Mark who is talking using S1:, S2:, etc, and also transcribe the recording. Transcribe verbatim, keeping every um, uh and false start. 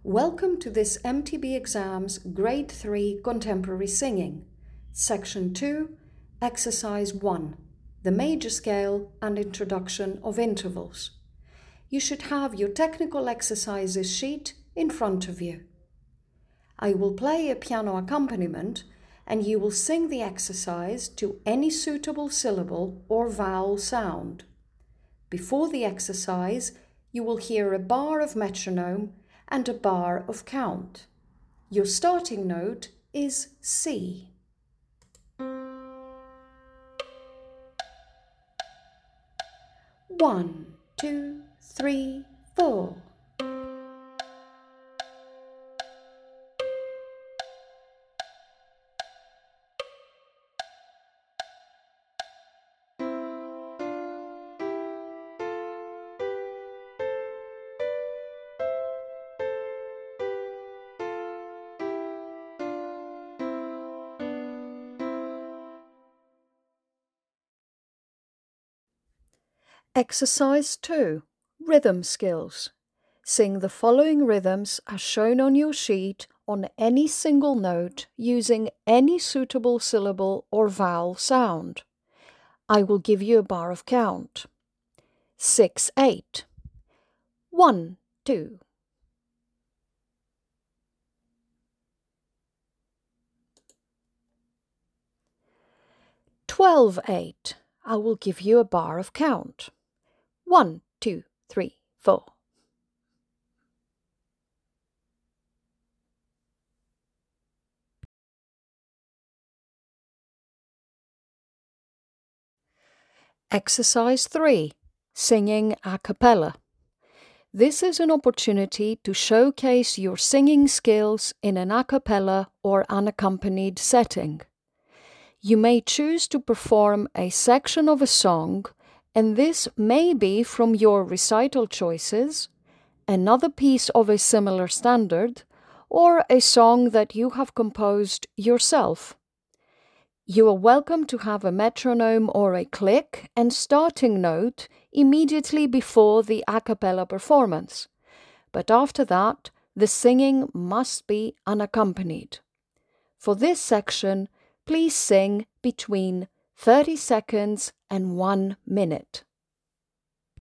S1: Welcome to this M T B Exams Grade three Contemporary Singing, Section two, Exercise one, the Major Scale and Introduction of Intervals. You should have your technical exercises sheet in front of you. I will play a piano accompaniment and you will sing the exercise to any suitable syllable or vowel sound. Before the exercise, you will hear a bar of metronome and a bar of count. Your starting note is C. One, two, three, four. Exercise two. Rhythm skills. Sing the following rhythms as shown on your sheet on any single note using any suitable syllable or vowel sound. I will give you a bar of count. Six, eight. One, two. Twelve, eight. I will give you a bar of count. One, two, three, four. Exercise three. Singing a cappella. This is an opportunity to showcase your singing skills in an a cappella or unaccompanied setting. You may choose to perform a section of a song, and this may be from your recital choices, another piece of a similar standard, or a song that you have composed yourself. You are welcome to have a metronome or a click and starting note immediately before the a cappella performance, but after that, the singing must be unaccompanied. For this section, please sing between thirty seconds and one minute.